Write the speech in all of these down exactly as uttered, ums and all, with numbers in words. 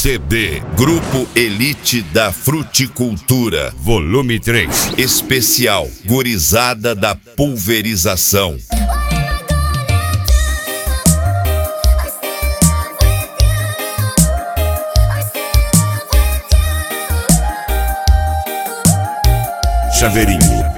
C D Grupo Elite da Fruticultura, volume três. Especial Gurizada da Pulverização. Chaveirinho.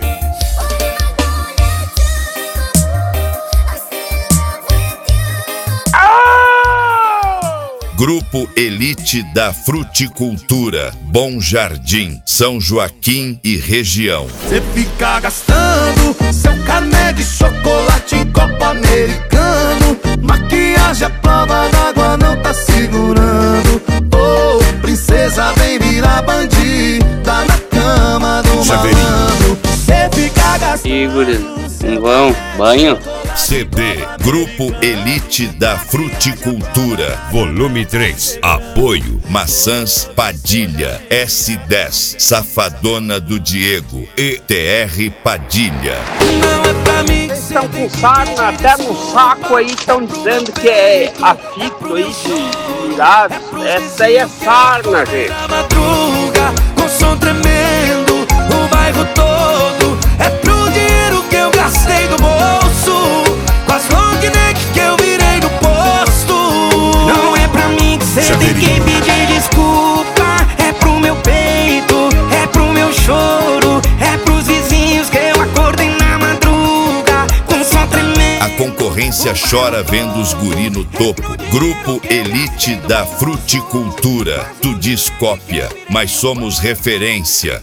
Grupo Elite da Fruticultura, Bom Jardim, São Joaquim e região. Cê fica gastando seu cané de chocolate em copo americano. Maquiagem à prova d'água não tá segurando. Oh, princesa vem virar bandida na cama do malandro. Cê fica gastando. Igor, não vão? Banho? C D Grupo Elite da Fruticultura, volume três. Apoio Maçãs Padilha, S dez, Safadona do Diego, E T R Padilha. Não é pra mim. Estão com sarna até no saco aí, estão dizendo que é afito aí de virados. Essa aí é sarna, gente. Na madruga, com som tremendo, o bairro todo. É pro dinheiro que eu gastei do bolso, com as long neck que eu virei no posto. Não é pra mim que cê tem que pedir desculpa. É pro meu peito, é pro meu choro, é pros vizinhos que eu acordei na madruga, com som tremendo. A concorrência chora vendo os guri no topo. Grupo Elite da Fruticultura. Tu diz cópia, mas somos referência.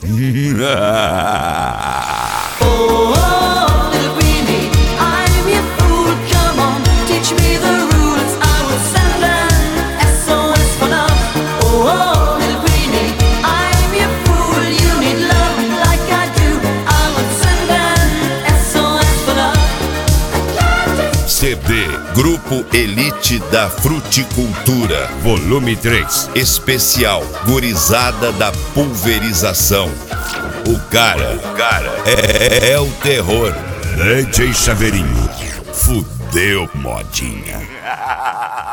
C D Grupo Elite da Fruticultura, volume três. Especial Gurizada da Pulverização. O cara, o cara é, é o terror. D J Chaveirinho. Fudeu, modinha.